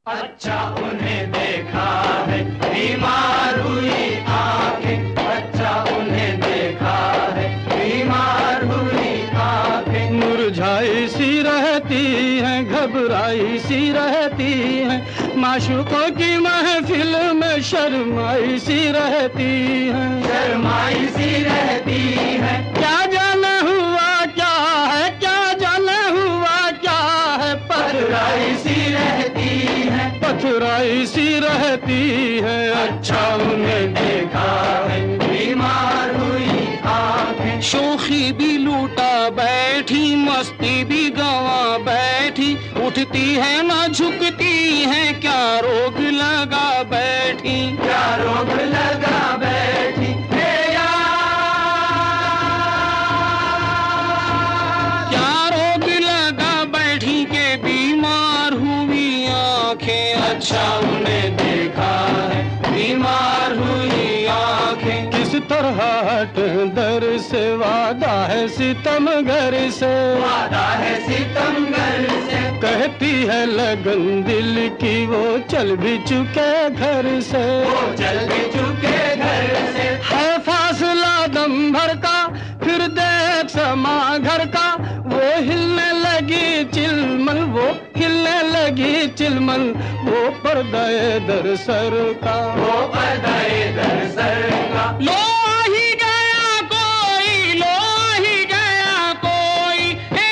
अच्छा उन्हें देखा है बीमार हुई आंखें, अच्छा उन्हें देखा है बीमार हुई आंखें। मुरझाई सी रहती हैं, घबराई सी रहती हैं, माशूकों की महफिल में शर्माई सी रहती हैं, शर्माई सी रहती है। क्या जाने हुआ क्या है, क्या जाने हुआ क्या है, पथराई सी रहती है, पथराई सी रहती है। अच्छा उन्हें देखा है बीमार हुई आंखें। शोखी भी लूटा बैठी, मस्ती भी गवा बैठी, उठती है ना झुकती है, क्या रोग लगा बैठी, क्या रोग लगा बैठी। क्या रोग लगा बैठी के बीमार हुई आंखें। अच्छा उन्हें देखा है बीमार हुई आंखें। किस तरह हट दर से वादा है सितमगर से, वादा है सितमगर से। कहती है लगन दिल की वो चल भी चुके घर से, वो चल भी चुके घर से। है फासला दम भर का फिर देख समा घर का, वो हिलने लगी चिलमन, वो हिलने लगी चिलमन, वो पर्दाए दर सर का, वो पर्दाए दर सर का। लो ही गया कोई, लो ही गया कोई, हे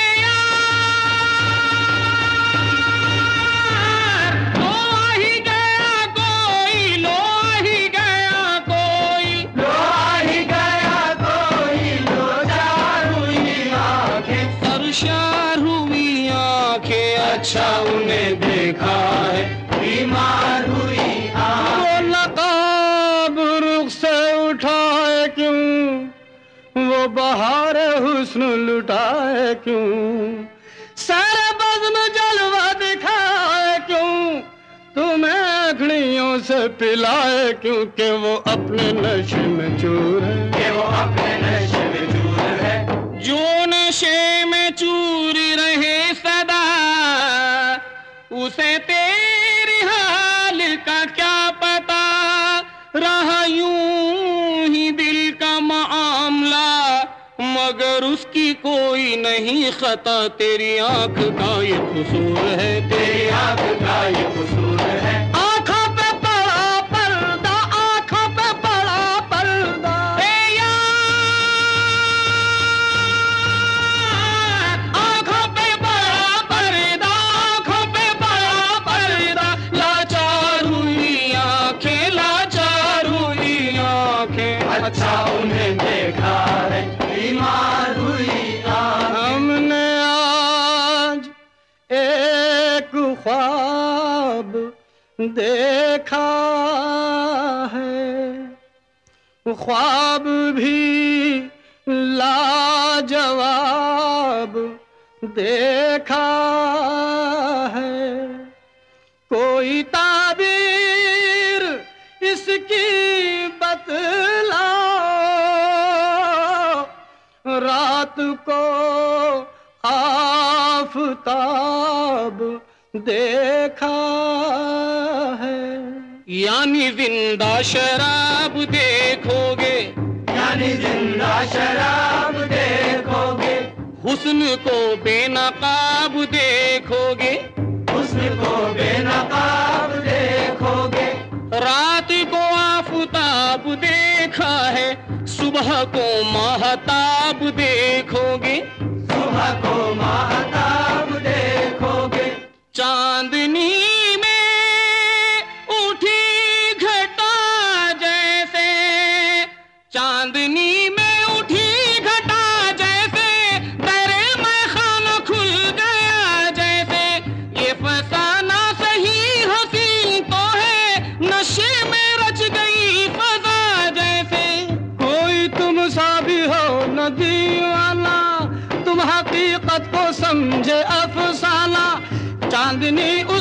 यार, लो ही गया कोई, लो ही गया कोई, लो ही गया कोई, लो चार हुई आंखें, सरशार हुई आंखें। अच्छा उन्हें देखा है बीमार हुई आंखें। वो नकाब रुख से उठाए क्यों, वो बहार हुस्न लुटाए क्यों, सारे बज़्म जलवा दिखाए क्यों, तुम्हें अखड़ियों से पिलाए क्यों, कि वो अपने नशे में चूर है, कि वो अपने नशे में चूर है। जो नशे में चूर रहे सदा, उसे तेरी हाल का क्या पता, रहा यूं ही दिल का मामला, मगर उसकी कोई नहीं खता, तेरी आंख का ये कसूर है, तेरी आंख का ये कसूर है। आंखों पे पड़ा पर्दा, आंखों पे पड़ा पर्दा, ए यार, आंखों पे पड़ा पर्दा, आंखों पे पड़ा पर्दा, लाचार हुई आंखें, लाचार हुई आंखें। अच्छा उन्हें देखा है बीमार हुई आंखें। हमने आज एक ख्वाब देखा है, ख्वाब भी लाजवाब देखा है, कोई ताबीर इसकी बतलाओ, रात को आफताब देखा है, यानी जिंदा शराब देखोगे, यानी जिंदा शराब देखोगे, हुस्न को बेनकाब देखोगे, हुस्न को बेनकाब देखोगे, रात को आफताब देखा है, सुबह को महताब देखोगे, सुबह को महताब देखोगे, चांदनी में उठी घटा जैसे, चांदनी में उठी घटा जैसे, दरे में खाना खुल गया जैसे, ये फसाना सही हंसी तो है, नशे में रच गई फजा जैसे, कोई तुम सा भी हो न दीवाना, तुम हकीकत को समझे अफसाना, चांदनी